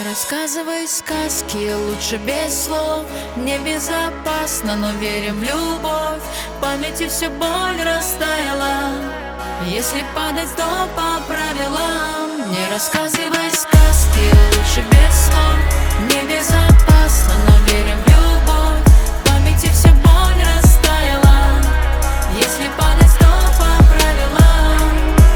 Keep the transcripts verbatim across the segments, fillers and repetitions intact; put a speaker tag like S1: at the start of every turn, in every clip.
S1: рассказывай сказки, лучше без слов. Небезопасно, но верим в любовь. В памяти все боль растаяла. Если падать, то по правилам. Не рассказывай сказки, лучше без слов. Небезопасно, но верим в любовь. В памяти все боль растаяла. Если падать, то по правилам.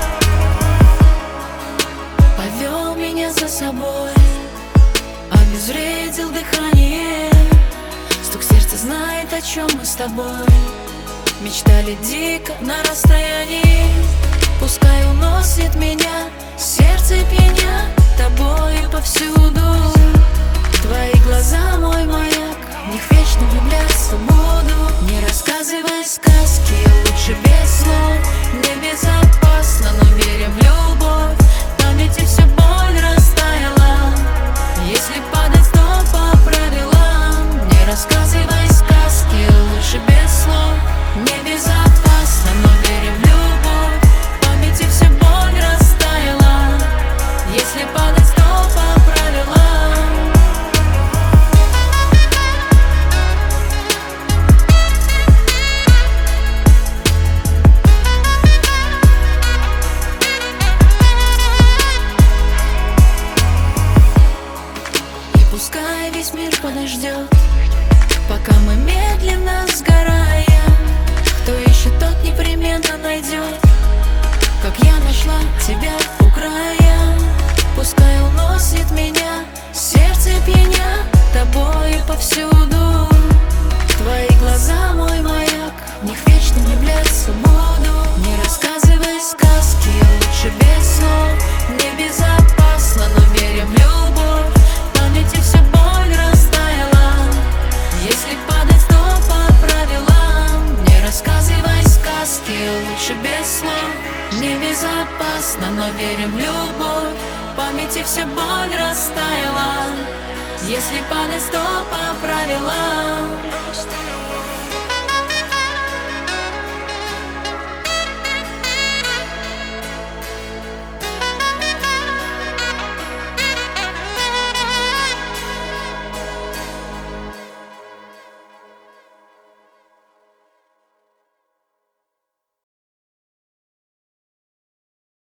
S1: Повел меня за собой, обезвредил дыхание. Стук сердца знает, о чем мы с тобой мечтали дико на расстоянии. Пускай уносит меня сердце пьяня тобою повсюду. Твои глаза мой маяк, в них вечно влюбляться буду. Не рассказывай сказки, лучше без слов. Небезопасно, но верим в любовь. В памяти все боль растаяла. Если падать, то по правилам. Не рассказывай сказки, лучше без слов. Небезопасно, но верим в любовь. В памяти все боль растаяла. Если падать, то по правилам. И пускай весь мир подождет, пока мы медленно сгораем. Кто ищет, тот непременно найдет, как я нашла тебя у края. Пускай уносит меня сердце пьяня тобою повсюду. Твои глаза мой маяк, в них вечно влюбляться буду. Не рассказывай сказки, лучше без слов. Небезопасно, но верим в любовь. В памяти все боль растаяла. Если падать, то по правилам. Не рассказывай сказки, лучше без слов. Небезопасно, но верим в любовь. В памяти все боль растаяла. Если падать, то по правилам.